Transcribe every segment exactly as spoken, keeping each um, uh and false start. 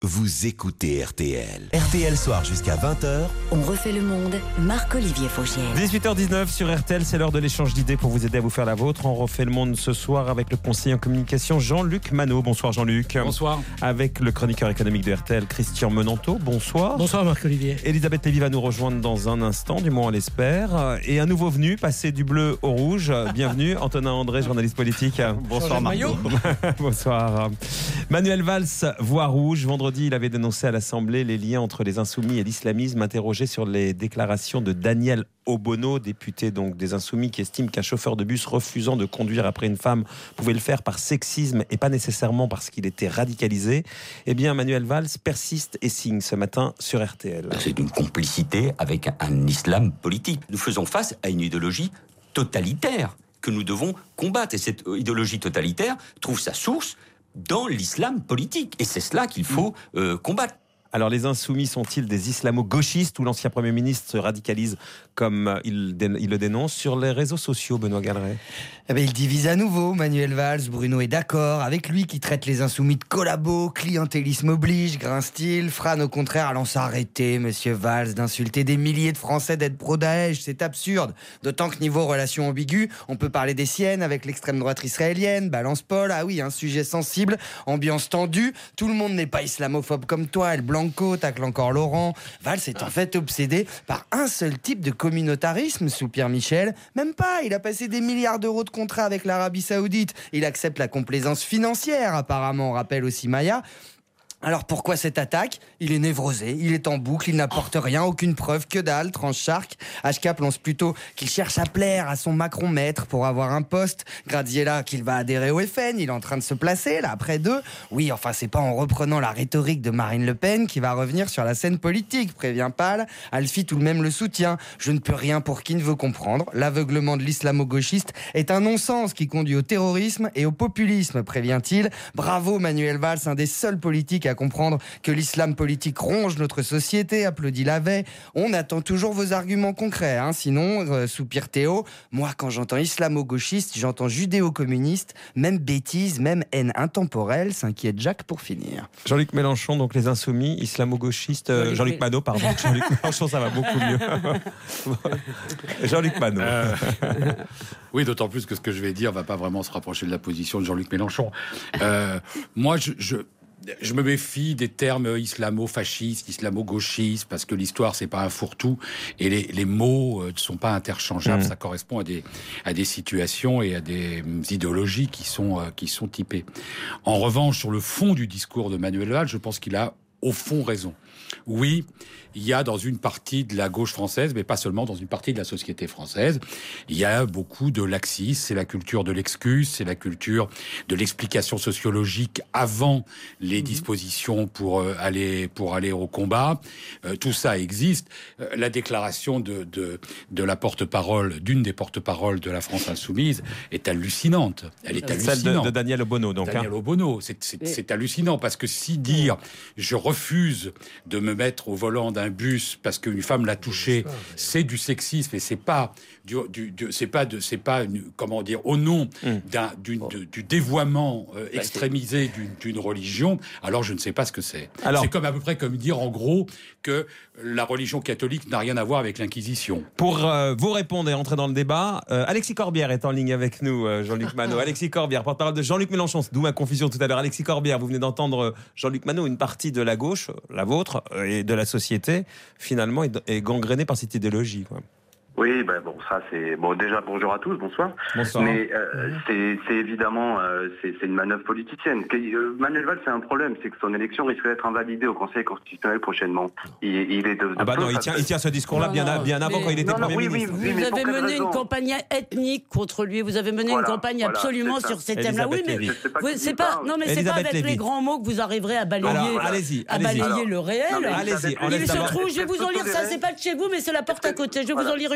Vous écoutez R T L. R T L Soir jusqu'à vingt heures. On refait le monde, Marc-Olivier Fogiel. dix-huit heures dix-neuf sur R T L, c'est l'heure de l'échange d'idées pour vous aider à vous faire la vôtre. On refait le monde ce soir avec le conseiller en communication Jean-Luc Manot. Bonsoir Jean-Luc. Bonsoir. Avec le chroniqueur économique de R T L Christian Menanteau. Bonsoir. Bonsoir Marc-Olivier. Elisabeth Lévy va nous rejoindre dans un instant, du moins on l'espère. Et un nouveau venu, passé du bleu au rouge. Bienvenue Antonin André, journaliste politique. Bonsoir Marco. Bonsoir. Manuel Valls voit rouge. Vendredi, il avait dénoncé à l'Assemblée les liens entre les insoumis et l'islamisme. Interrogé sur les déclarations de Daniel Obono, député donc des Insoumis, qui estime qu'un chauffeur de bus refusant de conduire après une femme pouvait le faire par sexisme et pas nécessairement parce qu'il était radicalisé. Eh bien, Manuel Valls persiste et signe ce matin sur R T L. C'est une complicité avec un islam politique. Nous faisons face à une idéologie totalitaire que nous devons combattre. Et cette idéologie totalitaire trouve sa source dans l'islam politique. Et c'est cela qu'il faut euh, combattre. Alors, les Insoumis sont-ils des islamo-gauchistes où l'ancien Premier ministre se radicalise comme il, dé- il le dénonce sur les réseaux sociaux, Benoît Galeret? Eh ben, il divise à nouveau, Manuel Valls. Bruno est d'accord avec lui qui traite les Insoumis de collabos, clientélisme oblige, grince-t-il. Fran, au contraire, allant s'arrêter, monsieur Valls, d'insulter des milliers de Français d'être pro-Daesh. C'est absurde. D'autant que niveau relations ambiguës, on peut parler des siennes avec l'extrême droite israélienne, balance Paul. Ah oui, un sujet sensible, ambiance tendue. Tout le monde n'est pas islamophobe comme toi, elle blanc tacle encore Laurent. Valls est en fait obsédé par un seul type de communautarisme, soupire Michel. Même pas, il a passé des milliards d'euros de contrats avec l'Arabie Saoudite. Il accepte la complaisance financière, apparemment, rappelle aussi Maya. Alors pourquoi cette attaque? Il est névrosé, il est en boucle, il n'apporte rien, aucune preuve, que dalle, tranche Charc. H K lance plutôt qu'il cherche à plaire à son Macron maître pour avoir un poste. Graziella qu'il va adhérer au F N, il est en train de se placer, là, après deux. Oui, enfin, c'est pas en reprenant la rhétorique de Marine Le Pen qui va revenir sur la scène politique, prévient Pal. Alfie tout de même le soutient. Je ne peux rien pour qui ne veut comprendre. L'aveuglement de l'islamo-gauchiste est un non-sens qui conduit au terrorisme et au populisme, prévient-il. Bravo Manuel Valls, un des seuls politiques à à comprendre que l'islam politique ronge notre société, applaudit Lavey. On attend toujours vos arguments concrets, hein, sinon, euh, soupire Théo, moi quand j'entends islamo-gauchiste, j'entends judéo-communiste, même bêtise, même haine intemporelle, s'inquiète Jacques pour finir. Jean-Luc Mélenchon, donc les Insoumis, islamo-gauchistes, euh, Jean-Luc Manot, pardon, Jean-Luc Mélenchon, ça va beaucoup mieux. Jean-Luc Manot. Euh, oui, d'autant plus que ce que je vais dire va pas vraiment se rapprocher de la position de Jean-Luc Mélenchon. Euh, moi, je... je... Je me méfie des termes islamo-fascistes, islamo-gauchistes, parce que l'histoire, c'est pas un fourre-tout, et les, les mots ne sont pas interchangeables. Mmh. Ça correspond à des, à des situations et à des idéologies qui sont, euh, qui sont typées. En revanche, sur le fond du discours de Manuel Valls, je pense qu'il a au fond raison. Oui, il y a dans une partie de la gauche française, mais pas seulement dans une partie de la société française, il y a beaucoup de laxisme, c'est la culture de l'excuse, c'est la culture de l'explication sociologique avant les dispositions pour euh, aller pour aller au combat. Euh, tout ça existe. Euh, la déclaration de, de de la porte-parole, d'une des porte-paroles de la France insoumise, est hallucinante. Elle est hallucinante. Celle de, de Daniel Obono, donc. Daniel hein. Obono, c'est, c'est, c'est hallucinant parce que si dire je refuse de me mettre au volant d'un bus parce qu'une femme l'a touché, c'est du sexisme et c'est pas du, du, du c'est pas de c'est pas une, comment dire au nom d'un d'une, de, du dévoiement euh, extrémisé d'une, d'une religion. Alors je ne sais pas ce que c'est. Alors, c'est comme à peu près comme dire en gros que la religion catholique n'a rien à voir avec l'Inquisition. Pour euh, vous répondre et entrer dans le débat, euh, Alexis Corbière est en ligne avec nous, euh, Jean-Luc Manot. Alexis Corbière, porte-parole de Jean-Luc Mélenchon, d'où ma confusion tout à l'heure. Alexis Corbière, vous venez d'entendre Jean-Luc Manot, une partie de la gauche, la vôtre, et de la société, finalement, est, est gangrénée par cette idéologie, quoi. Oui, ben bon, ça c'est bon. Déjà bonjour à tous, bonsoir. Bonsoir. Mais euh, c'est, c'est évidemment euh, c'est, c'est une manœuvre politicienne. Euh, Manuel Valls, c'est un problème, c'est que son élection risque d'être invalidée au Conseil constitutionnel prochainement. Il, il est de, de ah bah non, il tient, il tient ce discours-là bien, non, bien avant mais, quand il était non, Premier non, ministre. Oui, oui, vous oui, avez mené raison. une campagne ethnique contre lui. Vous avez mené voilà, une campagne voilà, absolument sur ces thèmes-là. Oui, mais c'est pas, oui, c'est pas non, mais c'est pas avec Lévy. Les grands mots que vous arriverez à balayer, Alors, allez-y, à allez-y. balayer Alors, le réel. non, allez-y. Il se trouve, je vais vous en lire ça. C'est pas de chez vous, mais c'est la porte à côté. Je vais vous en lire une.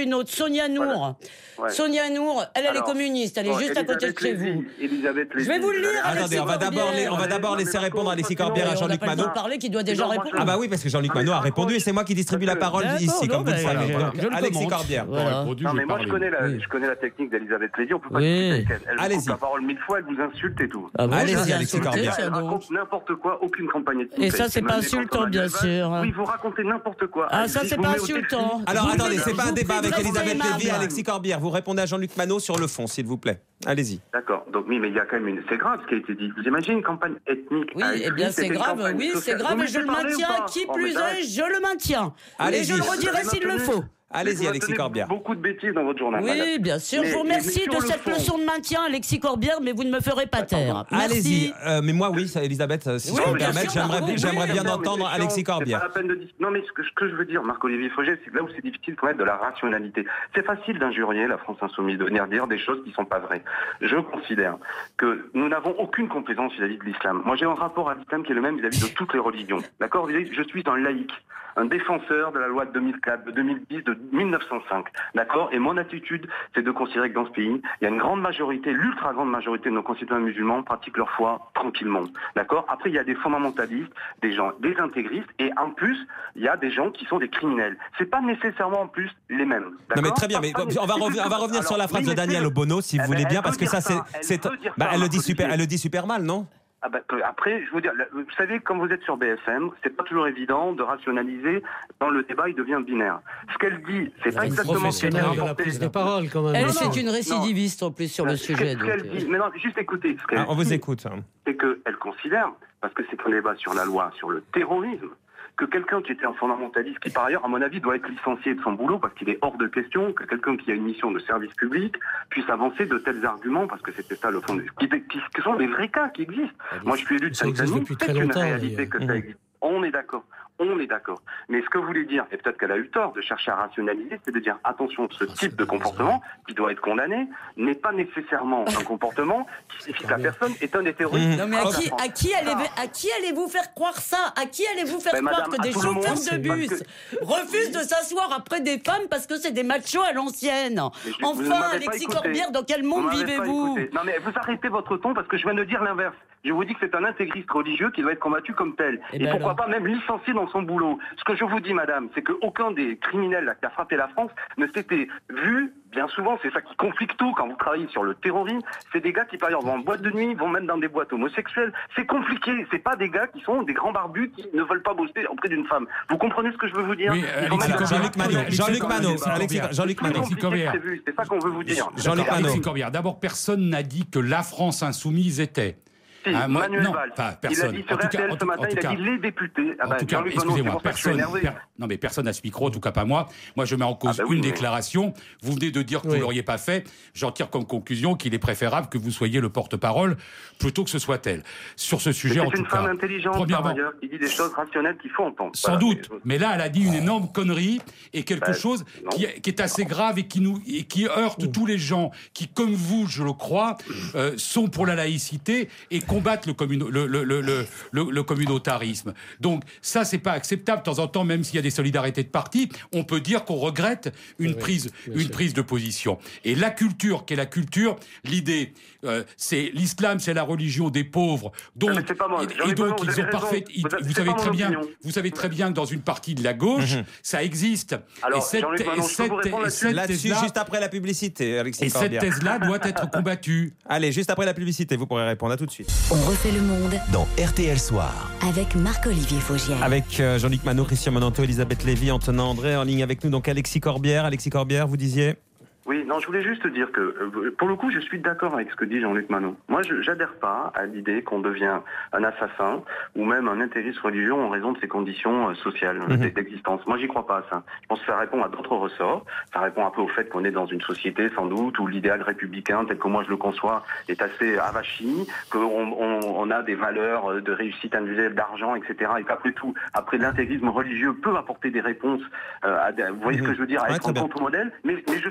une autre, Sonia Nour. Voilà. Ouais. Sonia Nour, elle, elle Alors, est communiste, elle est bon, juste à côté de chez Lévy, vous. Elisabeth Lévy. Je vais vous le lire, Attendez, Alexis on va d'abord, Corbière. les- on va d'abord laisser répondre Alexis Corbière à Jean-Luc On n'a pas le Manot. temps de parler, qui doit déjà Non, moi, répondre. je- Ah bah oui, parce que Jean-Luc Ah, mais Manot a raccroche. répondu et c'est moi qui distribue la parole D'accord, ici, non, comme vous le mais savez. je- Donc, je le Alexis commente. Corbière. Voilà. Répondu, Non, je mais vais moi, je parler. connais, la, Oui. je connais la technique d'Elisabeth Lévy. On peut pas Oui. discuter avec elle. Elle Allez-y. coupe la parole mille fois, elle vous insulte et tout. Ah bon, Allez-y, je vous ai Alexis insulté, Corbière. tiens Elle donc. raconte n'importe quoi, aucune campagne est Et ça, c'est pas insultant, bien sûr. Oui, vous racontez n'importe quoi. Ah, ça, Allez-y, c'est vous pas mettez au défi. insultant. Alors Vous attendez, me- c'est pas un vous débat avec restez Elisabeth aimable. Lévy et Alexis Corbière. Vous répondez à Jean-Luc Manot sur le fond, s'il vous plaît. Allez-y. D'accord. Donc, oui, mais il y a quand même une. C'est grave ce qui a été dit. Vous imaginez une campagne ethnique. Oui, à eh écrit, bien c'est une grave, campagne oui, c'est sociale. grave Vous et je le me laissez parler ou maintiens. pas Qui Oh, plus mais arrête. est, je le maintiens. Et Allez-y. je le redirai Vous s'il le avez faut. Allez-y, Vous Alexis maintenez Corbière. Beaucoup de bêtises dans votre journal. madame. Oui, bien sûr. Mais- je vous mais- mais remercie sur de le cette fond- leçon de maintien, Alexis Corbière, mais vous ne me ferez pas taire. Allez-y. Merci. Euh, mais moi, oui, ça, Elisabeth, euh, si Oui, je peux me bien permettre, sûr, j'aimerais, Marco, j'aimerais oui, bien Non, mais entendre c'est Alexis chiant, Corbière. C'est pas la peine de dis- Non, mais ce que, ce que je veux dire, Marc-Olivier Fogel, c'est que là où c'est difficile, il faut mettre de la rationalité. C'est facile d'injurier la France insoumise, de venir dire des choses qui sont pas vraies. Je considère que nous n'avons aucune complaisance vis-à-vis de l'islam. Moi, j'ai un rapport à l'islam qui est le même vis-à-vis de toutes les religions. D'accord? Je suis un laïc, un défenseur de la loi de deux mille quatre, de deux mille dix, de mille neuf cent cinq. D'accord? Et mon attitude, c'est de considérer que dans ce pays, il y a une grande majorité, l'ultra grande majorité de nos concitoyens musulmans pratiquent leur foi tranquillement. D'accord? Après, il y a des fondamentalistes, des gens, des intégristes, et en plus, il y a des gens qui sont des criminels. C'est pas nécessairement en plus les mêmes. Non D'accord? mais très bien, mais Pas- pas- on va, c'est revenir, on va plus- revenir sur la Alors, phrase oui, de mais Daniel c'est- Obono, si vous Eh voulez ben, bien, elle parce peut que ça, dire c'est, ça, elle c'est, peut dire bah, ça, elle le dit Marc-Olivier. super, elle le dit super mal, non? Ah bah, que- après, je veux dire, le- vous savez, quand vous êtes sur B F M, c'est pas toujours évident de rationaliser. Dans le débat, il devient binaire. Ce qu'elle dit, c'est pas exactement ce qu'elle dit. Professionnel de la prise de parole, quand même. Elle, non, c'est une non. récidiviste en plus sur le Ce qu'elle- sujet. Ce qu'elle donc, euh, dit, mais non, juste écoutez. Ce qu'elle Ah, on vous dit, écoute. c'est qu'elle considère, parce que c'est un débat sur la loi, sur le terrorisme, que quelqu'un qui était un fondamentaliste, qui par ailleurs, à mon avis, doit être licencié de son boulot, parce qu'il est hors de question que quelqu'un qui a une mission de service public puisse avancer de tels arguments, parce que c'était ça le fond, du- qui, qui, qui sont des vrais cas qui existent. Moi, je suis élu de Ça existe Sainte-Denis, depuis c'est très une longtemps, réalité mais, que euh, ça existe. On est d'accord. On est d'accord. Mais ce que vous voulez dire, et peut-être qu'elle a eu tort de chercher à rationaliser, c'est de dire attention, ce type de comportement, qui doit être condamné, n'est pas nécessairement un comportement qui signifie que la personne est un des terroristes. Non mais à Ah, qui, à qui allez, à qui allez-vous faire croire ça? À qui allez-vous faire Ben, croire madame, que des à tout le chauffeurs monde, de c'est bus parce refusent de s'asseoir après des femmes parce que c'est des machos à l'ancienne? Mais je- vous ne Enfin, m'avez pas Alexis écouté. Corbière, dans quel Vous monde m'avez pas vivez-vous? écouté. Non mais vous arrêtez votre ton parce que je viens de dire l'inverse. Je vous dis que c'est un intégriste religieux qui doit être combattu comme tel. Eh Et, ben pourquoi alors. pas même licencié dans son boulot. Ce que je vous dis, madame, c'est qu'aucun des criminels là, qui a frappé la France ne s'était vu, bien souvent, c'est ça qui complique tout quand vous travaillez sur le terrorisme, c'est des gars qui par exemple vont en boîte de nuit, vont même dans des boîtes homosexuelles. C'est compliqué, c'est pas des gars qui sont des grands barbus qui ne veulent pas bosser auprès d'une femme. Vous comprenez ce que je veux vous dire? Oui, Ils vont Alexis même dans- Jean-Luc Manot, Alexis Jean-Luc Corbière, Manot, Alexis Alexis, Corbière. Jean-Luc Plus Manot. compliqué que Corbière. prévu, c'est ça qu'on veut vous dire. Jean-Luc Alexis Manot. Corbière, d'abord, personne n'a dit que la France insoumise était. Si, Ah, moi, Manuel non, Valls. enfin, Il a personne. dit sur En tout cas- R T L en ce tout- matin, en tout il a cas- dit les députés. Ah En ben, tout cas, Jean-Luc Manot, c'est excusez-moi, pour ça que je suis personne, énervé. per- non mais personne à ce micro, en tout cas pas moi. Moi, je mets en cause Ah bah oui, une mais- déclaration. Vous venez de dire que Oui. vous l'auriez pas fait. J'en tire comme conclusion qu'il est préférable que vous soyez le porte-parole plutôt que ce soit elle. Sur ce sujet, en C'est tout une femme cas. intelligente, par Premièrement, ailleurs, qui dit des choses rationnelles qu'il faut entendre. sans Voilà, doute, mais- mais là, elle a dit une énorme connerie et quelque Bah, chose non. qui, est- qui est assez grave et qui nous et qui heurte tous les gens qui, comme vous, je le crois, euh, sont pour la laïcité et combattent le, communo- le, le, le, le, le- le communautarisme. Donc ça, c'est pas acceptable. De temps en temps, même s'il y a des solidarités de parti, on peut dire qu'on regrette une Oui, prise, bien une sûr. prise de position. Et la culture, qu'est la culture, l'idée, euh, c'est l'islam, c'est la religion des pauvres. Donc, Ah, mais c'est pas moi. et- et, Jean-Luc donc Manot, vous ils avez ont raison. parfait. ils- Vous avez- vous c'est savez pas très mon bien, opinion. vous savez très bien que dans une partie de la gauche, ça existe. Alors, et cette, Jean-Luc Manot, et je peux cette- vous répondre et là-dessus cette Là-dessus, thèse-là, juste après la publicité, Alexis et cette Corbière. thèse-là doit être combattue. Allez, juste après la publicité, vous pourrez répondre à tout de suite. On refait le monde Dans R T L Soir. avec Marc-Olivier Fogel. Avec euh, Jean-Luc Manot, Christian Monanto, Elisabeth Lévy, Antonin André, en ligne avec nous, donc Alexis Corbière. Alexis Corbière, vous disiez? Oui, non, je voulais juste dire que, euh, pour le coup, je suis d'accord avec ce que dit Jean-Luc Manot. Moi, je j'adhère pas à l'idée qu'on devient un assassin ou même un intégriste religieux en raison de ses conditions euh, sociales Mhm. d- d'existence. Moi, j'y crois pas à ça. Je pense que ça répond à d'autres ressorts. Ça répond un peu au fait qu'on est dans une société, sans doute, où l'idéal républicain, tel que moi je le conçois, est assez avachi, qu'on on, on a des valeurs de réussite individuelle, d'argent, et cetera. Et qu'après tout, après l'intégrisme religieux peut apporter des réponses euh, à des, vous voyez Mhm. ce que je veux dire, à Ouais, être très un bien. contre-modèle. Mais, mais je suis pas d'accord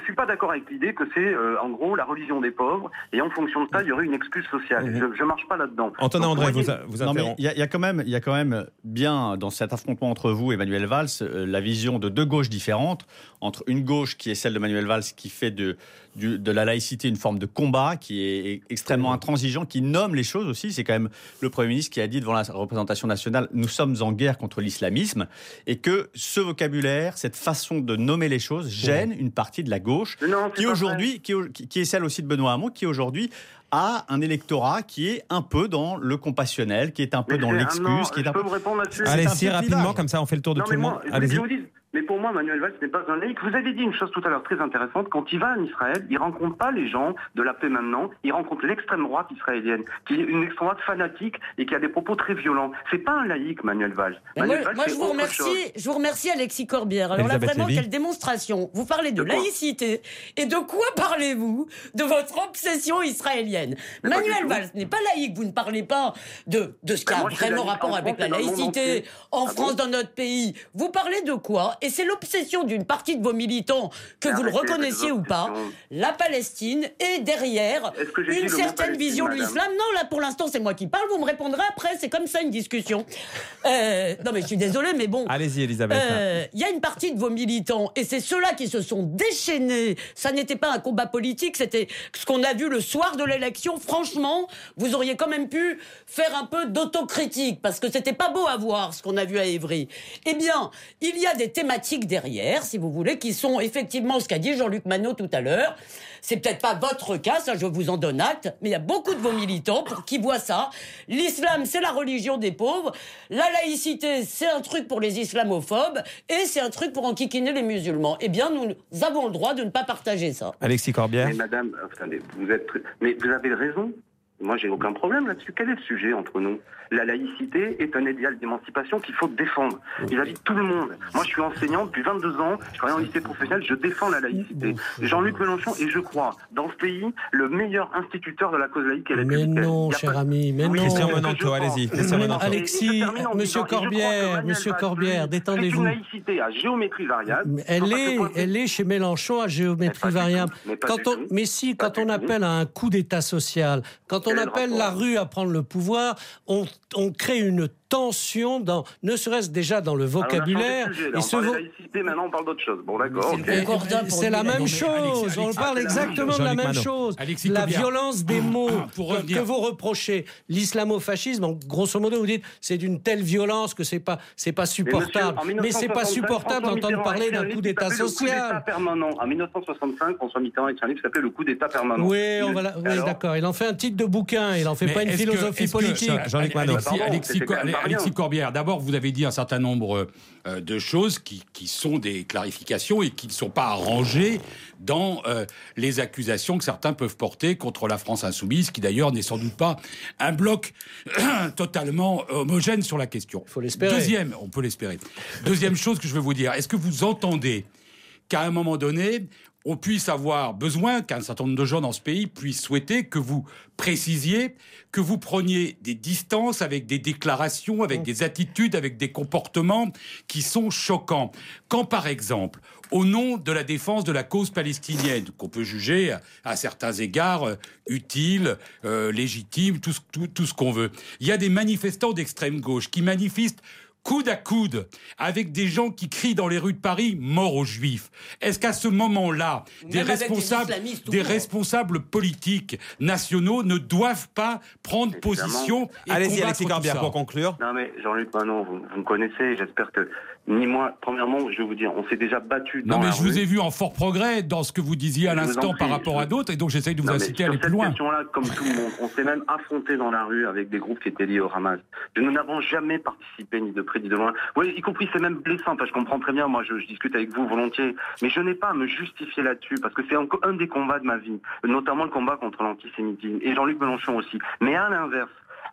d'accord avec l'idée que c'est euh, en gros la religion des pauvres, et en fonction de ça, il y aurait une excuse sociale. Mmh. Je ne marche pas là-dedans. Antonin André, vous, a, vous interrompt. Il y, y a quand même, il y a quand même bien dans cet affrontement entre vous et Manuel Valls euh, la vision de deux gauches différentes, entre une gauche qui est celle de Manuel Valls qui fait de Du, de la laïcité une forme de combat, qui est extrêmement intransigeant, qui nomme les choses aussi. C'est quand même le Premier ministre qui a dit devant la représentation nationale « Nous sommes en guerre contre l'islamisme » et que ce vocabulaire, cette façon de nommer les choses gêne une partie de la gauche non, qui, aujourd'hui, qui, qui est celle aussi de Benoît Hamon, qui aujourd'hui a un électorat qui est un peu dans le compassionnel, qui est un peu mais dans l'excuse. Qui est je un peux peu... vous répondre là-dessus. Allez, si rapidement, comme ça on fait le tour de non, tout le monde. Moi, Allez-y. Mais pour moi, Manuel Valls n'est pas un laïc. Vous avez dit une chose tout à l'heure très intéressante. Quand il va en Israël, il rencontre pas les gens de la paix maintenant. Il rencontre l'extrême droite israélienne, qui est une extrême droite fanatique et qui a des propos très violents. C'est pas un laïc, Manuel Valls. Manuel moi, Valls moi je vous remercie. Chose. Je vous remercie, Alexis Corbière. Alors Elisabeth là, vraiment, Lévy. Quelle démonstration. Vous parlez de, de laïcité. Et de quoi parlez-vous? De votre obsession israélienne. Mais Manuel Valls n'est pas laïque. Vous ne parlez pas de, de ce qui a moi, vraiment rapport avec la laïcité en France, dans notre pays. Vous parlez de quoi? Et c'est l'obsession d'une partie de vos militants, que vous le reconnaissiez ou pas, la Palestine est derrière est une certaine vision de l'islam. Non, là, pour l'instant, c'est moi qui parle. Vous me répondrez après. C'est comme ça, une discussion. Euh, non, mais je suis désolée, mais bon. Allez-y, Elisabeth. Il euh, y a une partie de vos militants, et c'est ceux-là qui se sont déchaînés. Ça n'était pas un combat politique, c'était ce qu'on a vu le soir de l'élection. Franchement, vous auriez quand même pu faire un peu d'autocritique, parce que c'était pas beau à voir, ce qu'on a vu à Évry. Eh bien, il y a des thématiques derrière, si vous voulez, qui sont effectivement ce qu'a dit Jean-Luc Manot tout à l'heure. C'est peut-être pas votre cas, ça je vous en donne acte, mais il y a beaucoup de vos militants pour qui voient ça. L'islam, c'est la religion des pauvres. La laïcité, c'est un truc pour les islamophobes. Et c'est un truc pour enquiquiner les musulmans. Eh bien, nous avons le droit de ne pas partager ça. Alexis Corbière. Mais madame, attendez, vous êtes... Mais vous avez raison. Moi, j'ai aucun problème là-dessus. Quel est le sujet entre nous? La laïcité est un idéal d'émancipation qu'il faut défendre vis-à-vis de tout le monde. Moi, je suis enseignant depuis vingt-deux ans, je travaille en lycée professionnel, je défends la laïcité. Jean-Luc Mélenchon est, je crois, dans ce pays, le meilleur instituteur de la cause laïque et républicaine. Mais non, cher pas... ami, mais oui, non. Christian Menanto, allez-y. Alexis, Monsieur Corbière, Monsieur Corbière, détendez-vous. C'est une laïcité à géométrie variable. Elle est, elle est chez Mélenchon à géométrie variable. Mais, quand on, mais si, quand on appelle à un coup d'État social, quand on appelle la rue à prendre le pouvoir, on, on crée une tension, dans, ne serait-ce déjà dans le vocabulaire. Alors, on a changé de sujet, là. On parle de laïcité, maintenant on parle d'autre chose. Bon, d'accord. C'est, c'est la même chose. Alexis, on parle exactement de la même chose. Alexis la Corbière. violence des mots pour que, revenir. que vous reprochez. L'islamo-fascisme, donc, grosso modo, vous dites c'est d'une telle violence que c'est pas, c'est pas supportable. Mais, monsieur, Mais c'est pas supportable d'entendre parler d'un coup d'État social. En dix-neuf cent soixante-cinq, François Mitterrand écrit un livre qui s'appelait Le coup d'État permanent. Oui, on va la... oui d'accord. Il en fait un titre de bouquin. Il en fait Mais pas une philosophie que, politique. Que, Jean-Luc Manot. Alexis, Alexis, Alexis, Alexis Corbière, d'abord, vous avez dit un certain nombre euh, de choses qui, qui sont des clarifications et qui ne sont pas arrangées dans euh, les accusations que certains peuvent porter contre la France insoumise, qui d'ailleurs n'est sans doute pas un bloc totalement homogène sur la question. Il faut l'espérer. Deuxième, on peut l'espérer. Deuxième chose que je veux vous dire, est-ce que vous entendez qu'à un moment donné, on puisse avoir besoin, qu'un certain nombre de gens dans ce pays puissent souhaiter que vous précisiez, que vous preniez des distances avec des déclarations, avec des attitudes, avec des comportements qui sont choquants. Quand, par exemple, au nom de la défense de la cause palestinienne, qu'on peut juger à, à certains égards euh, utile, euh, légitime, tout, tout, tout ce qu'on veut, il y a des manifestants d'extrême gauche qui manifestent coude à coude, avec des gens qui crient dans les rues de Paris « mort aux Juifs ». Est-ce qu'à ce moment-là, des responsables, des, des responsables politiques nationaux ne doivent pas prendre Évidemment. position et Allez-y, Alexis Corbière, pour conclure. Non mais Jean-Luc Manon, vous, vous me connaissez, j'espère que ni moi, premièrement, je vais vous dire, on s'est déjà battu dans Non mais la je rue. vous ai vu en fort progrès dans ce que vous disiez à l'instant par rapport à d'autres, et donc j'essaye de vous non, inciter à aller plus Sur loin. cette question-là, comme tout le monde, on s'est même affronté dans la rue avec des groupes qui étaient liés au Hamas. Nous n'avons jamais participé, ni de près ni de loin. Oui, y compris, c'est même blessant, parce que je comprends très bien, moi je, je discute avec vous volontiers, mais je n'ai pas à me justifier là-dessus, parce que c'est un, un des combats de ma vie, notamment le combat contre l'antisémitisme, et Jean-Luc Mélenchon aussi. Mais à l'inverse,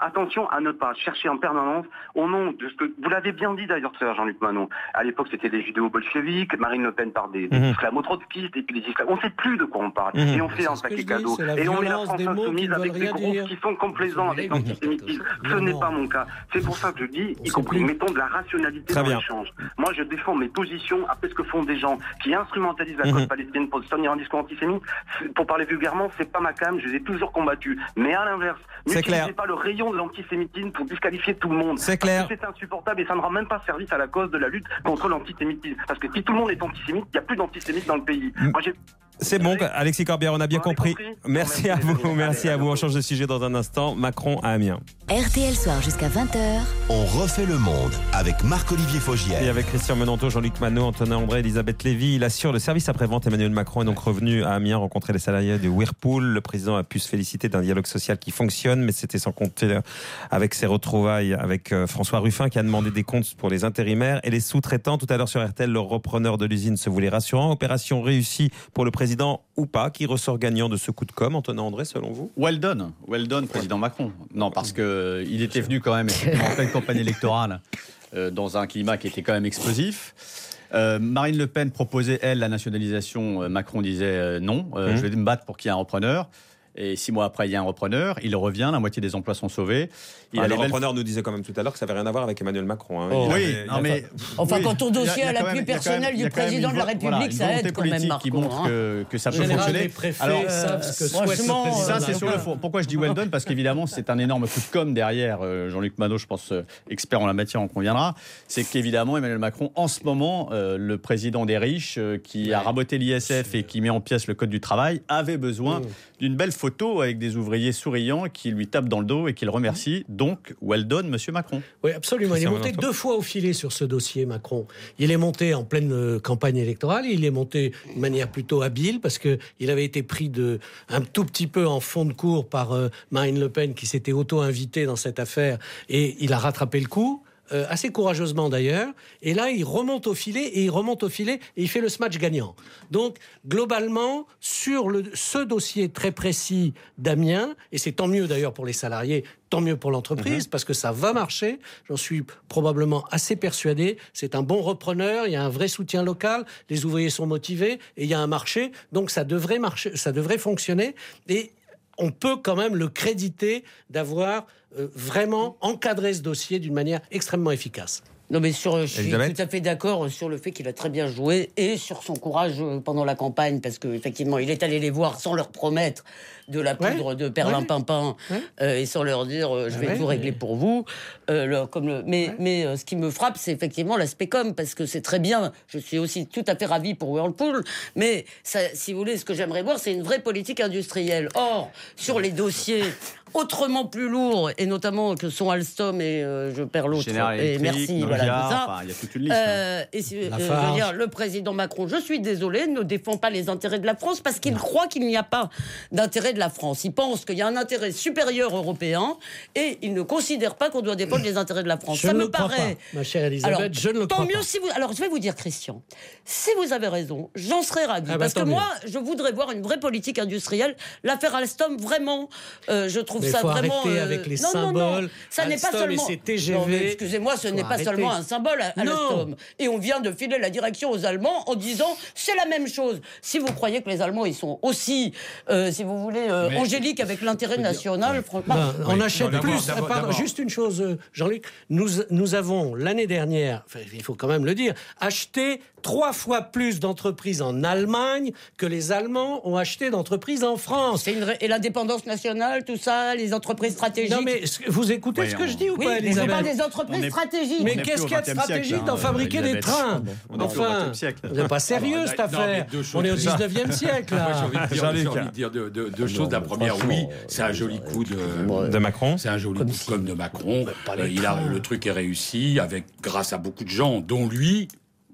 attention à ne pas chercher en permanence au nom de ce que vous l'avez bien dit d'ailleurs, sœur Jean-Luc Manon. À l'époque, c'était des judéo-bolcheviques, Marine Le Pen par des, des Mmh. islamo-trotskistes et puis des islamo. On ne sait plus de quoi on parle. Mmh. Et on fait un C'est ce que paquet je dis, cadeau. c'est la Et on met la violence France des mots qui insoumise ne avec veulent des rien groupes dire. qui sont complaisants avec l'antisémitisme. Ce n'est pas mon cas. C'est pour ça que je dis, y compris, mettons de la rationalité Très dans bien. l'échange. Moi, je défends mes positions après ce que font des gens qui instrumentalisent la cause Mhm. palestinienne pour tenir un discours antisémite. C'est- Pour parler vulgairement, c'est pas ma cam, je les ai toujours combattus. Mais à l'inverse, C'est n'utilisez clair. pas le rayon de l'antisémitisme pour disqualifier tout le monde. C'est Parce clair. que c'est insupportable et ça ne rend même pas service à la cause de la lutte contre l'antisémitisme. Parce que si tout le monde est antisémite, il n'y a plus d'antisémites dans le pays. Mm. Moi, j'ai- C'est bon, Alexis Corbière, on a bien On a compris. compris. Merci Merci, à vous, désolé. merci Allez, à vous. à On change de sujet dans un instant. Macron à Amiens. R T L Soir jusqu'à vingt heures. On refait le monde avec Marc-Olivier Et Fogiel. avec Christian Menanto, Jean-Luc Manot, Antonin André, Elisabeth Lévy, il assure le service après-vente. Emmanuel Macron est donc revenu à Amiens rencontrer les salariés de Whirlpool. Le président a pu se féliciter d'un dialogue social qui fonctionne, mais c'était sans compter avec ses retrouvailles avec euh, François Ruffin qui a demandé des comptes pour les intérimaires et les sous-traitants. Tout à l'heure sur R T L, le repreneur de l'usine se voulait rassurant. Opération réussie pour le président ou pas? Qui ressort gagnant de ce coup de com', Antonin André, selon vous? Well done, well done, président Macron. Non, parce que euh, il était venu quand même effectivement, en pleine campagne électorale euh, dans un climat qui était quand même explosif. Euh, Marine Le Pen proposait, elle, la nationalisation. Euh, Macron disait euh, non, euh, Mmh. je vais me battre pour qu'il y ait un repreneur. Et six mois après, il y a un repreneur. Il revient, la moitié des emplois sont sauvés. Il Ah, a le les belles- repreneur nous disait quand même tout à l'heure que ça n'avait rien à voir avec Emmanuel Macron. hein. Oh. Il Oui, avait- il non, a mais. Enfin, oui, quand ton il y a- dossier il y a à quand l'appui même- il y a quand même- personnel il y du a quand même président une de la vo- République, voilà, une ça aide volonté quand même, politique Marco, qui montre hein. que, que ça En peut général, fonctionner. les préfets Alors, savent ce que souhaite le franchement, président. ça, de la c'est sur le République. fond. Pourquoi je dis well done? Parce qu'évidemment, c'est un énorme coup de com' derrière. Euh, Jean-Luc Manot, je pense, euh, expert en la matière, en conviendra. C'est qu'évidemment, Emmanuel Macron, en ce moment, euh, le président des riches, euh, qui a raboté l'I S F et qui met en pièces le code du travail, avait besoin Mmh. d'une belle photo avec des ouvriers souriants qui lui tapent dans le dos et qui le remercient. Donc, well done, monsieur Macron. Oui, absolument. Il est Christian monté Menanto. deux fois au filet sur ce dossier, Macron. Il est monté en pleine euh, campagne électorale. Il est monté de manière plutôt habile parce que il avait été pris de un tout petit peu en fond de cours par euh, Marine Le Pen qui s'était auto-invitée dans cette affaire et il a rattrapé le coup. Euh, assez courageusement d'ailleurs, et là il remonte au filet, et il remonte au filet, et il fait le smash gagnant. Donc globalement, sur le, ce dossier très précis d'Amiens, et c'est tant mieux d'ailleurs pour les salariés, tant mieux pour l'entreprise, parce que ça va marcher, j'en suis probablement assez persuadé, c'est un bon repreneur, il y a un vrai soutien local, les ouvriers sont motivés, et il y a un marché, donc ça devrait marcher, ça devrait fonctionner, et on peut quand même le créditer d'avoir euh, vraiment encadré ce dossier d'une manière extrêmement efficace. Non, mais sur, je suis Elisabeth tout à fait d'accord sur le fait qu'il a très bien joué et sur son courage euh, pendant la campagne, parce qu'effectivement, il est allé les voir sans leur promettre de la poudre Ouais, de perlimpinpin ouais. euh, et sans leur dire euh, je vais Ouais, tout régler mais- pour vous. Euh, le- comme le, mais Ouais. mais euh, ce qui me frappe, c'est effectivement l'aspect com, parce que c'est très bien. Je suis aussi tout à fait ravi pour Whirlpool, mais ça, si vous voulez, ce que j'aimerais voir, c'est une vraie politique industrielle. Or, sur les dossiers autrement plus lourds, et notamment que sont Alstom et euh, je perds l'autre, General et Electric, merci, Nokia, voilà, tout ça. enfin, il y a toute une liste. hein. Euh, et si- euh, je veux Lafarge. dire, le président Macron, je suis désolé, ne défend pas les intérêts de la France parce qu'il croit qu'il n'y a pas d'intérêt de la France. Il pense qu'il y a un intérêt supérieur européen et il ne considère pas qu'on doit défendre les intérêts de la France. Je Ça ne me le crois paraît. pas, ma chère Elisabeth, Alors, je ne le tant crois mieux pas. si vous. Alors, je vais vous dire, Christian, si vous avez raison, j'en serais ravi. Ah bah, parce que tant moi, je voudrais voir une vraie politique industrielle. L'affaire Alstom, vraiment, euh, je trouve Mais il ça faut vraiment. arrêter euh, avec les non, non, non, symboles. ça n'est pas Alstom et seulement. ses T G V. Non, mais excusez-moi, ce Faut n'est pas arrêter. seulement un symbole à, à Non. Alstom. Et on vient de filer la direction aux Allemands en disant c'est la même chose. Si vous croyez que les Allemands ils sont aussi, euh, si vous voulez, euh, Mais- angéliques avec l'intérêt national, franchement. Ben, on Oui. achète Non, d'abord, plus. d'abord, Ah, pardon, d'abord. juste une chose, euh, Jean-Luc. Nous, nous avons, l'année dernière, enfin, il faut quand même le dire, acheté trois fois plus d'entreprises en Allemagne que les Allemands ont acheté d'entreprises en France. C'est une ré- et l'indépendance nationale, tout ça, les entreprises stratégiques. Non, mais ce- vous écoutez Oui, ce que on- je dis ou oui, pas, mais c'est Elisabeth pas des On entreprises est- stratégiques. Mais On est qu'est-ce plus au qu'il y a de vingtième siècle, stratégique hein, d'en fabriquer des Elisabeth. trains? On est plus au Enfin, vingtième siècle. vous n'êtes pas sérieux Alors, cette non, mais affaire. deux choses. On est au Ça- dix-neuvième siècle, Moi, j'ai là. envie de dire, Jean-Luc. j'ai envie de dire deux, deux- deux choses. La première, oui, c'est un joli coup de, de Macron. c'est un joli coup de com' de Macron. Euh, il a, le truc est réussi avec, grâce à beaucoup de gens, dont lui.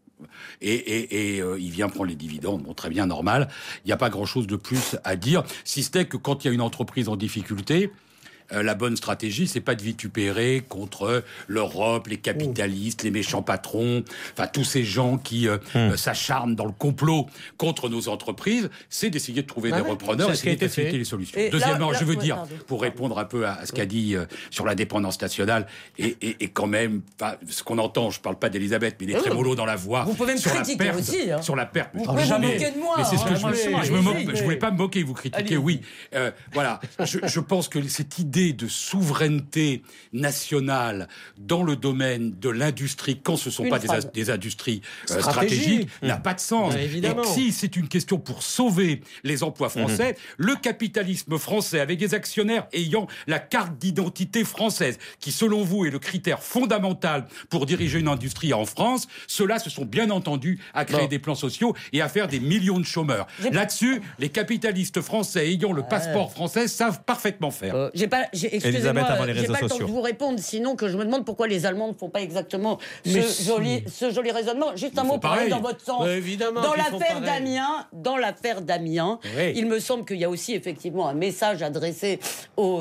Et, et, et euh, il vient prendre les dividendes, bon, très bien, normal. Il n'y a pas grand-chose de plus à dire, si ce n'est que quand il y a une entreprise en difficulté, euh, la bonne stratégie, c'est pas de vitupérer contre l'Europe, les capitalistes, les méchants patrons, enfin tous ces gens qui euh, mmh. euh, s'acharnent dans le complot contre nos entreprises. C'est d'essayer de trouver bah des oui, repreneurs et essayer de faciliter les solutions. Et Deuxièmement, là, là, je veux ouais, dire, pardon. pour répondre un peu à, à ce qu'a dit euh, sur l'indépendance nationale, et, et, et quand même, ce qu'on entend, je parle pas d'Elisabeth, mais les oui. trémolos dans la voix. Vous pouvez me sur critiquer la perte, aussi. Hein. Sur la perte. Vous pouvez vous moquer de moi. Mais c'est ce que hein, je, me, je, me moque, je voulais pas me moquer, vous critiquer, Allez. oui. Euh, voilà, je, je pense que cette idée de souveraineté nationale dans le domaine de l'industrie, quand ce ne sont une pas des, des industries euh, stratégiques, mmh. n'a pas de sens. Bah, et si c'est une question pour sauver les emplois français, mmh. le capitalisme français, avec des actionnaires ayant la carte d'identité française, qui selon vous est le critère fondamental pour diriger une industrie en France, ceux-là se sont bien entendu à créer bon. des plans sociaux et à faire des millions de chômeurs. J'ai... Là-dessus, les capitalistes français ayant le passeport français savent parfaitement faire. Euh, j'ai pas, j'ai, excusez-moi, j'ai pas le temps de vous répondre, sinon que je me demande pourquoi les Allemands ne font pas exactement ce si. joli, ce joli raisonnement. Juste ils un mot pour aller dans votre sens. Ouais, évidemment, dans l'affaire d'Amiens, dans l'affaire d'Amiens, oui. il me semble qu'il y a aussi effectivement un message adressé aux,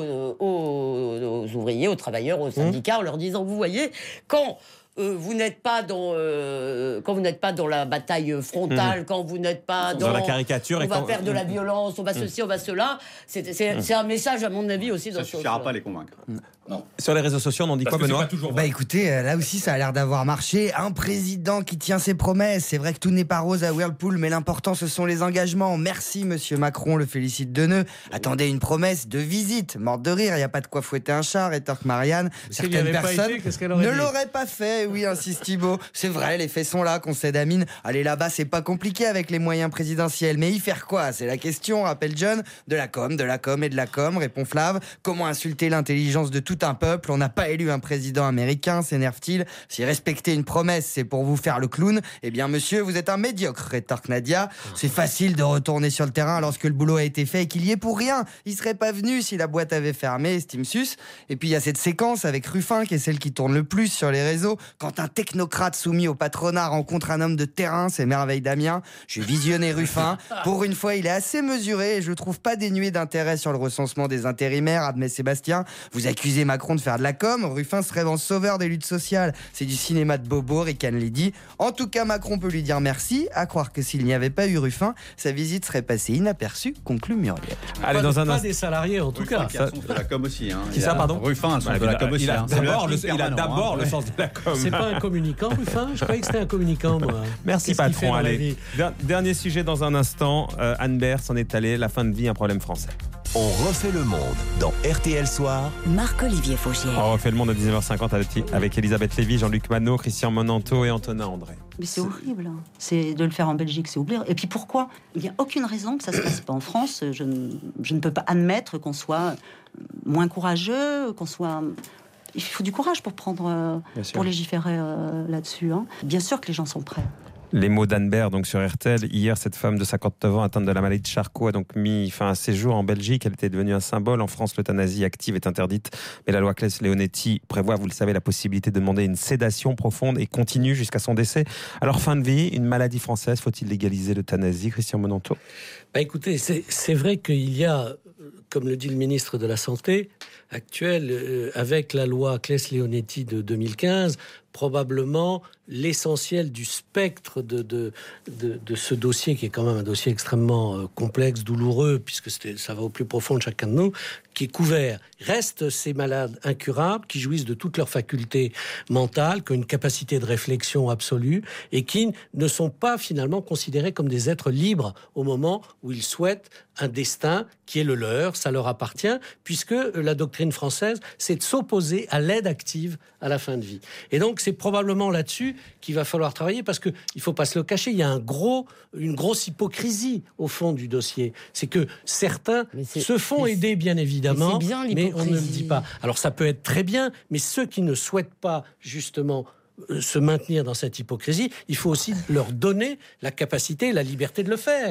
aux, aux ouvriers, aux travailleurs, aux syndicats, mmh. en leur disant, vous voyez, quand Euh, vous n'êtes pas dans euh, quand vous n'êtes pas dans la bataille frontale, mmh. quand vous n'êtes pas dans, dans la caricature, on et va quand... faire de la violence, on va ceci, on va cela. C'est, c'est, mmh. c'est un message à mon avis aussi. Ça ne suffira pas à les convaincre. Non. Sur les réseaux sociaux, on en dit Parce quoi, Benoît? Bah écoutez, euh, là aussi ça a l'air d'avoir marché. Un président qui tient ses promesses. C'est vrai que tout n'est pas rose à Whirlpool, mais l'important ce sont les engagements. Merci Monsieur Macron, le félicite de nœud. Attendez une promesse de visite. Morte de rire, il n'y a pas de quoi fouetter un chat, rétorque Marianne. Certaines personnes été, ne l'auraient pas fait. Oui, insiste Thibault. C'est vrai, les faits sont là, concède Amine. Aller là-bas, c'est pas compliqué avec les moyens présidentiels. Mais y faire quoi? C'est la question, rappelle John. De la com, de la com et de la com, répond Flav. Comment insulter l'intelligence de tout un peuple? On n'a pas élu un président américain, s'énerve-t-il. Si respecter une promesse, c'est pour vous faire le clown, eh bien, monsieur, vous êtes un médiocre, rétorque Nadia. C'est facile de retourner sur le terrain lorsque le boulot a été fait et qu'il y est pour rien. Il serait pas venu si la boîte avait fermé, estime Sus. Et puis, il y a cette séquence avec Ruffin, qui est celle qui tourne le plus sur les réseaux. Quand un technocrate soumis au patronat rencontre un homme de terrain, c'est merveille d'Amiens. J'ai visionné Ruffin. Pour une fois, il est assez mesuré et je le trouve pas dénué d'intérêt sur le recensement des intérimaires, admet Sébastien. Vous accusez Macron de faire de la com, Ruffin se rêve en sauveur des luttes sociales. C'est du cinéma de bobo, ricane Lydie. En tout cas, Macron peut lui dire merci, à croire que s'il n'y avait pas eu Ruffin, sa visite serait passée inaperçue, conclut Muriel. Allez, dans un pas des salariés en tout Ruffin cas. Qui a le sens de la com aussi. Hein. Qui ça, pardon? Ruffin a le sens bah, de la com aussi. Il a hein. d'abord, le, il a d'abord hein. le sens de la com. C'est pas un communicant, Ruffin? Je croyais que c'était un communicant, moi. Merci, Qu'est-ce patron. Allez. Dernier sujet dans un instant. Euh, Anne Bert s'en est allée. La fin de vie, un problème français. On refait le monde dans R T L Soir. Marc-Olivier Fogiel. On refait le monde à dix-neuf heures cinquante avec Elisabeth Lévy, Jean-Luc Manot, Christian Monanto et Antonin André. Mais c'est horrible. C'est de le faire en Belgique, c'est oublié. Et puis pourquoi? Il n'y a aucune raison que ça se passe pas en France. Je ne, je ne peux pas admettre qu'on soit moins courageux, qu'on soit... Il faut du courage pour prendre, pour légiférer euh, là-dessus. Hein. Bien sûr que les gens sont prêts. Les mots d'Anne Bert, donc sur R T L. Hier, cette femme de cinquante-neuf ans atteinte de la maladie de Charcot a donc mis fin à ses jours en Belgique. Elle était devenue un symbole. En France, l'euthanasie active est interdite. Mais la loi Claes-Leonetti prévoit, vous le savez, la possibilité de demander une sédation profonde et continue jusqu'à son décès. Alors, fin de vie, une maladie française, faut-il légaliser l'euthanasie? Christian Monanto? Bah écoutez, c'est, c'est vrai qu'il y a, comme le dit le ministre de la Santé actuel, euh, avec la loi Claes-Leonetti de deux mille quinze, probablement l'essentiel du spectre de, de, de, de ce dossier, qui est quand même un dossier extrêmement euh, complexe, douloureux, puisque c'était, ça va au plus profond de chacun de nous, qui est couvert. Restent ces malades incurables, qui jouissent de toutes leurs facultés mentales, qui ont une capacité de réflexion absolue, et qui ne sont pas finalement considérés comme des êtres libres au moment où ils souhaitent un destin qui est le leur, ça leur appartient, puisque la doctrine française, c'est de s'opposer à l'aide active à la fin de vie. Et donc, c'est probablement là-dessus qu'il va falloir travailler, parce qu'il ne faut pas se le cacher, il y a un gros, une grosse hypocrisie au fond du dossier. C'est que certains se font aider, bien évidemment, mais, mais on ne le dit pas. Alors, ça peut être très bien, mais ceux qui ne souhaitent pas, justement, se maintenir dans cette hypocrisie, il faut aussi leur donner la capacité et la liberté de le faire.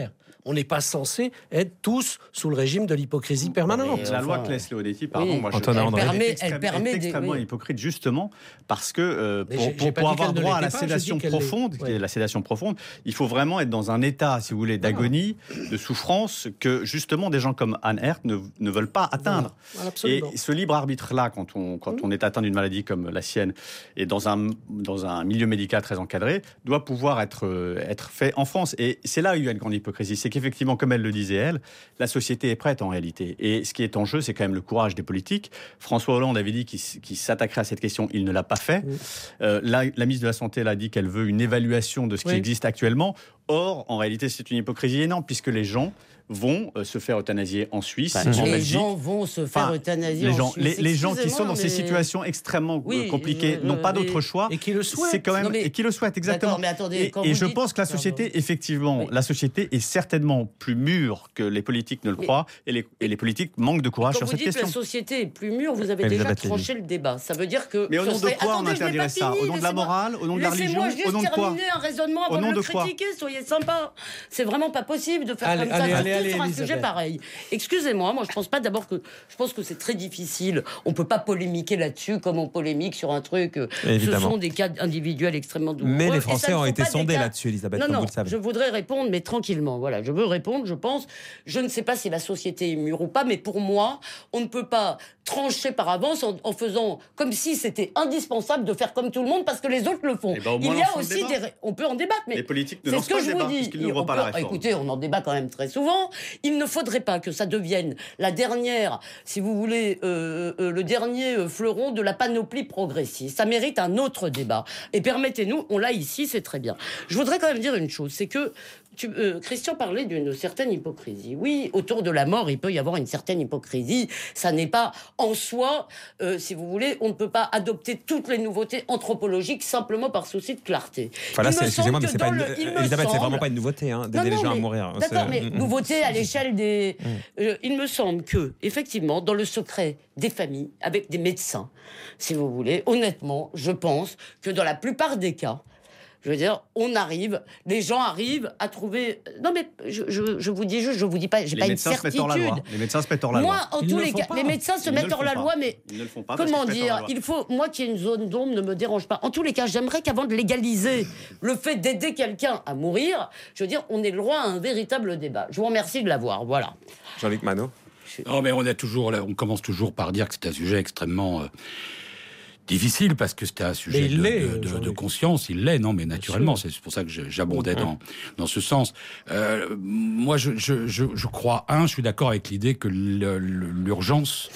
On n'est pas censé être tous sous le régime de l'hypocrisie permanente. La loi Claes-Leonetti, pardon, oui. moi je Antonin André. elle permet- est extrême- elle permet est des- extrêmement oui. hypocrite justement parce que euh, Mais pour, j'ai- pour- j'ai pas pour dit avoir qu'elle ne droit à la l'était pas, j'ai dit sédation qu'elle l'est. profonde, qui Ouais. est la sédation profonde, il faut vraiment être dans un état, si vous voulez, d'agonie, de souffrance que justement des gens comme Anne Herth ne, ne veulent pas atteindre. Voilà, absolument. Et ce libre arbitre-là, quand on, quand on est atteint d'une maladie comme la sienne et dans un, dans un milieu médical très encadré, doit pouvoir être, euh, être fait en France. Et c'est là où il y a une grande hypocrisie. C'est qu'effectivement, comme elle le disait elle, la société est prête en réalité. Et ce qui est en jeu, c'est quand même le courage des politiques. François Hollande avait dit qu'il, qu'il s'attaquerait à cette question. Il ne l'a pas fait. Oui. Euh, la, la ministre de la Santé elle a dit qu'elle veut une évaluation de ce qui Oui. existe actuellement. Or, en réalité, c'est une hypocrisie énorme puisque les gens vont euh, se faire euthanasier en Suisse, Enfin, en les Belgique. gens vont se faire Enfin, euthanasier les en gens, Suisse. les, les gens qui Excusez-moi, sont dans ces mais- situations extrêmement Oui, euh, compliquées je- n'ont pas mais- d'autre choix. Et qui le souhaitent. C'est quand même Non, mais- et qui le souhaitent exactement. D'accord, mais attendez, et quand et vous je dites- pense que la Pardon. société, effectivement, Oui. la société est certainement plus mûre que les politiques ne le Mais- croient, et les, et les politiques manquent de courage Quand sur vous cette dites que question. la société est plus mûre, vous avez déjà Elisabeth tranché le débat. Ça veut dire que... Mais au ce nom de serait- quoi on Attendez, je n'ai interdirait pas ça ? fini, Au nom de la laissez-moi- morale, au nom de la religion, Laissez-moi juste au nom de quoi ? terminer un raisonnement Au avant nom de le de quoi ? critiquer, soyez sympa. C'est vraiment pas possible de faire Allez, comme allez, ça, allez, surtout allez, sur un Elisabeth. sujet pareil. Excusez-moi, moi je pense pas d'abord que... Je pense que c'est très difficile. On peut pas polémiquer là-dessus comme on polémique sur un truc. euh, Ce Évidemment. sont des cas individuels extrêmement douloureux. Mais les Et Français ça ne ont sont été pas des sondés cas- là-dessus, Elisabeth, Non, comme non, vous le savez. je voudrais répondre, mais tranquillement. Voilà, je veux répondre, je pense. Je ne sais pas si la société est mûre ou pas, mais pour moi, on ne peut pas trancher par avance en, en faisant comme si c'était indispensable de faire comme tout le monde parce que les autres le font. Eh ben, au Il moins, y a lançons le aussi débat. des... ré- On peut en débattre, mais Les politiques ne c'est lancent ce que pas le je débat vous dis. puisqu'ils Il- n'ouvrent on pas peut- la réforme. Écoutez, on en débat quand même très souvent. Il ne faudrait pas que ça devienne la dernière, si vous voulez, euh, euh, le dernier euh, fleuron de la panoplie progressiste. Ça mérite un autre débat. Et permettez-nous, on l'a ici, c'est très bien. Je voudrais quand même dire une chose, c'est que tu, euh, Christian parlait d'une certaine hypocrisie. Oui, autour de la mort, il peut y avoir une certaine hypocrisie. Ça n'est pas en soi, euh, si vous voulez, on ne peut pas adopter toutes les nouveautés anthropologiques simplement par souci de clarté. Enfin là, Il c'est- me excusez-moi, semble mais que c'est pas dans une... le- il me Elisabeth, c'est semble- vraiment pas une nouveauté hein, d'aider Non, les non, gens à mais- mourir. D'accord, C'est- mais Mm, mm. nouveauté à l'échelle des... Euh, il me semble que, effectivement, dans le secret des familles, avec des médecins, si vous voulez, honnêtement, je pense que dans la plupart des cas, je veux dire, on arrive, les gens arrivent à trouver... Non mais, je, je, je vous dis juste, je vous dis pas, j'ai Les pas une médecins se mettent hors la certitude. loi. Les médecins se mettent hors la Moi, loi. en Ils tous ne le les font cas, pas. les médecins se Ils ne mettent le hors font la pas. loi, mais Ils ne le font pas parce comment qu'ils se mettent hors la dire loi. il faut, moi, qu'il y ait une zone d'ombre ne me dérange pas. En tous les cas, j'aimerais qu'avant de légaliser le fait d'aider quelqu'un à mourir, je veux dire, on ait le droit à un véritable débat. Je vous remercie de l'avoir. Voilà. Jean-Luc Manot. Non, mais on a toujours, on commence toujours par dire que c'est un sujet extrêmement euh, difficile parce que c'est un sujet Mais il de, l'est, de- euh, de- Jean-Luc. de conscience. Il l'est, non, mais naturellement. sûr. C'est pour ça que je- j'abondais dans, dans ce sens. Euh, moi, je, je, je, je crois, un, je suis d'accord avec l'idée que le- le- l'urgence,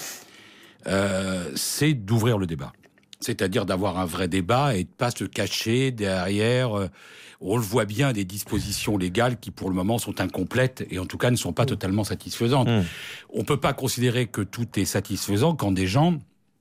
euh, c'est d'ouvrir le débat. C'est-à-dire d'avoir un vrai débat et de pas se cacher derrière, euh, on le voit bien, des dispositions légales qui pour le moment sont incomplètes et en tout cas ne sont pas totalement satisfaisantes. Mmh. On peut pas considérer que tout est satisfaisant quand des gens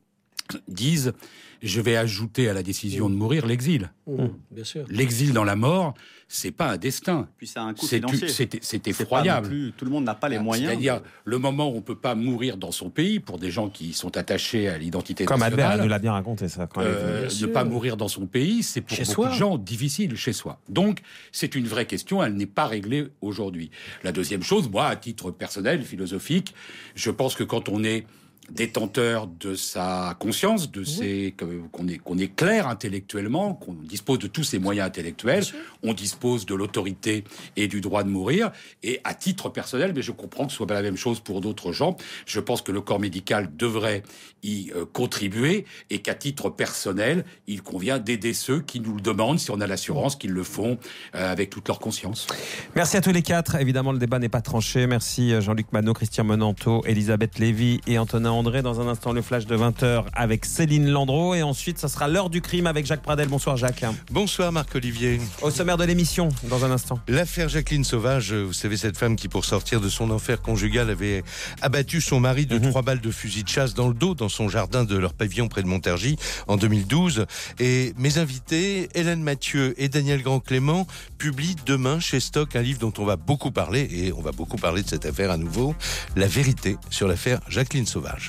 disent je vais ajouter à la décision de mourir l'exil. Mmh, bien sûr. L'exil dans la mort, c'est pas un destin. Puis ça a un coût C'est financier. c'est- c'est C'est pas non effroyable. plus- tout le monde n'a pas les moyens. C'est-à-dire le moment où on peut pas mourir dans son pays pour des gens qui sont attachés à l'identité Comme Albert nationale. nous l'a bien raconté ça. Quand il est venu. Euh, Bien ne sûr. pas mourir dans son pays, c'est pour Chez beaucoup soi. de gens difficile chez soi. Donc, c'est une vraie question, elle n'est pas réglée aujourd'hui. La deuxième chose, moi, à titre personnel, philosophique, je pense que quand on est détenteur de sa conscience, de ses, que- qu'on est, qu'on est clair intellectuellement, qu'on dispose de tous ses moyens intellectuels, on dispose de l'autorité et du droit de mourir. Et à titre personnel, mais je comprends que ce soit pas la même chose pour d'autres gens, je pense que le corps médical devrait y euh, contribuer et qu'à titre personnel, il convient d'aider ceux qui nous le demandent, si on a l'assurance qu'ils le font euh, avec toute leur conscience. Merci à tous les quatre. Évidemment, le débat n'est pas tranché. Merci euh, Jean-Luc Manot, Christian Menanteau, Elisabeth Lévy et Antonin André. Dans un instant, le flash de vingt heures avec Céline Landreau. Et ensuite, ça sera l'heure du crime avec Jacques Pradel. Bonsoir Jacques. Bonsoir Marc-Olivier. Au sommaire de l'émission, dans un instant. L'affaire Jacqueline Sauvage, vous savez, cette femme qui, pour sortir de son enfer conjugal, avait abattu son mari de Mhm. trois balles de fusil de chasse dans le dos, dans son jardin de leur pavillon près de Montargis, en deux mille douze. Et mes invités, Hélène Mathieu et Daniel Grand-Clément, publient demain chez Stock un livre dont on va beaucoup parler, et on va beaucoup parler de cette affaire à nouveau, La vérité sur l'affaire Jacqueline Sauvage.